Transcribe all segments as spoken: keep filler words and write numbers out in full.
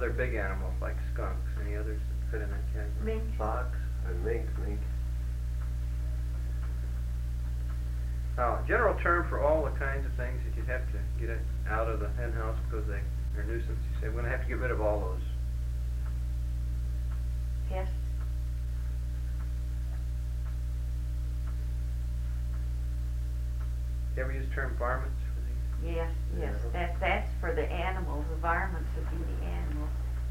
other big animals like skunks? Any others that fit in that category? Mink. Fox or mink, mink. Now, a general term for all the kinds of things that you'd have to get it out of the hen house because they are a nuisance. You say, we're going to have to get rid of all those. Pests. You ever use the term varmints for these? Yes, yes. Yeah. That that's for the animals. The varmints would be the animals.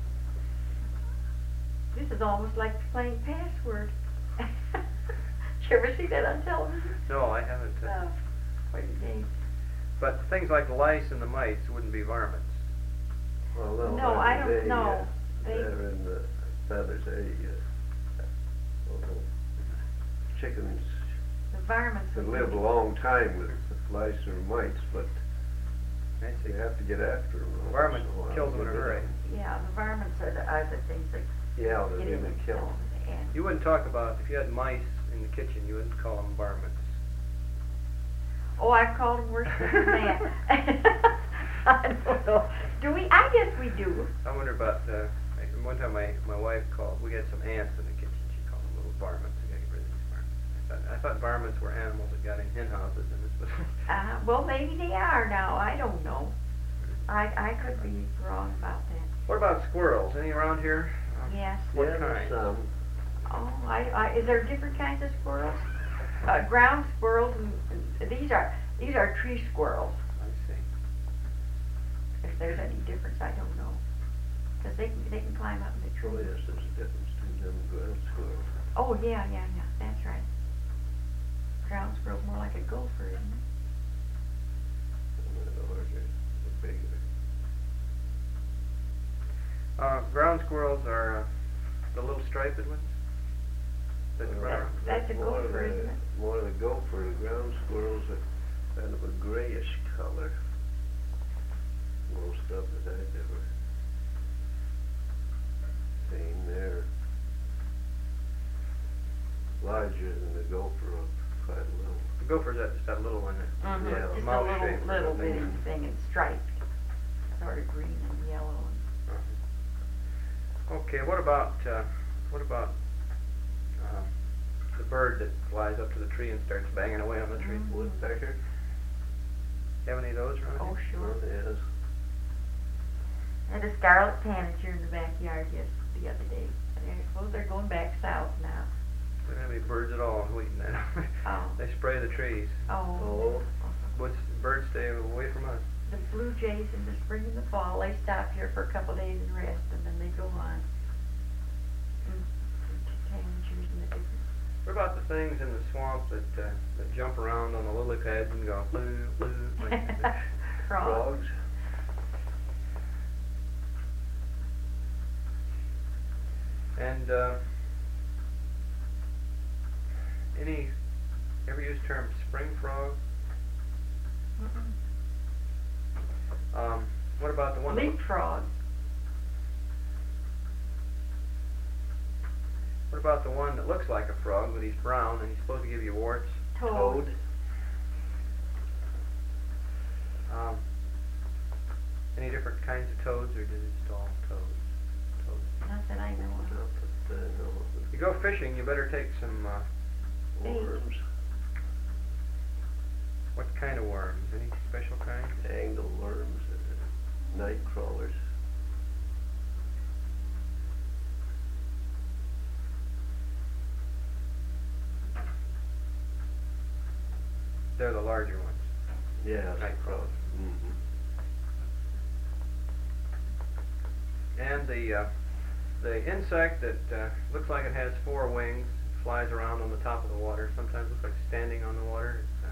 This is almost like playing password. Did you ever see that on television? No, I haven't. Uh, Oh, quite a game. But things like the lice and the mites wouldn't be varmints. Well, no, No, I don't they, know. Uh, They- they're in the feathers. They, uh, well, chickens The varmints can would live be. a long time with lice or mites, but I see. you have to get after them. Varmint kills them in a hurry. Yeah, the varmints are the, are the things that Yeah, they get in really and kill kill them. the animals. You wouldn't talk about, if you had mice in the kitchen, you wouldn't call them varmints. Oh, I've called them worse than that. I don't know. Do we? I guess we do. I wonder about, uh, one time my, my wife called, we had some ants in the kitchen, she called them little varmints, we gotta get rid of these varmints. I thought, I thought varmints were animals that got in hen houses and this was... Uh, well, maybe they are now. I don't know. I I could be wrong about that. What about squirrels? Any around here? Um, Yes. What yeah, kind? there's some. Oh, I, I is there different kinds of squirrels? Uh, ground squirrels and, and these are these are tree squirrels. I see. If there's any difference, I don't know. Because they can they can climb up in the Oh, trees. yes, there's a difference between them and ground squirrels. Oh yeah, yeah, yeah. That's right. Ground squirrel's more like a gopher, isn't it? And they're larger, they're bigger. Uh, ground squirrels are uh, the little striped ones? That Well, run That's, around? that's a more gopher, the, isn't it? More the gopher. The ground squirrels are kind of a grayish color. Most of it I've ever seen. They're larger than the gopher up quite a little. The gopher's that, just that little one. That, Mm-hmm. Yeah, Just a mouse little shape or little something. bitty thing and striped, sort of green and yellow. Uh-huh. Okay, what about, uh, what about uh, the bird that flies up to the tree and starts banging away on the tree? Mhm. Woodpecker? Have any of those around Oh, here? sure. Oh, yes. I had a scarlet tanager in the backyard yes the other day. I suppose they're going back south now. We don't have any birds at all in Wheaton. Oh. They spray the trees. Oh. Oh. Woods, birds stay away from us. The blue jays in the spring and the fall, they stop here for a couple days and rest, and then they go on. Mm. The tanagers and the different. What about the things in the swamp that uh, that jump around on the lily pads and go blue, blue? Like that? Frogs. Frogs? And uh, any ever use the term spring frog? Mm-mm. Um, what about the one? that- Leapfrog. What about the one that looks like a frog, but he's brown and he's supposed to give you warts? Toad. Um, any different kinds of toads, or is it just all toads? Toads. Not that I know Not of. that, uh, no, You go fishing, you better take some. Uh, Bait. worms, what kind of worms? Any special kind? angle worms, uh, night crawlers. They're the larger ones. Yeah, Night crawlers. Mm-hmm. And the uh, the insect that uh, looks like it has four wings, flies around on the top of the water. Sometimes looks like standing on the water.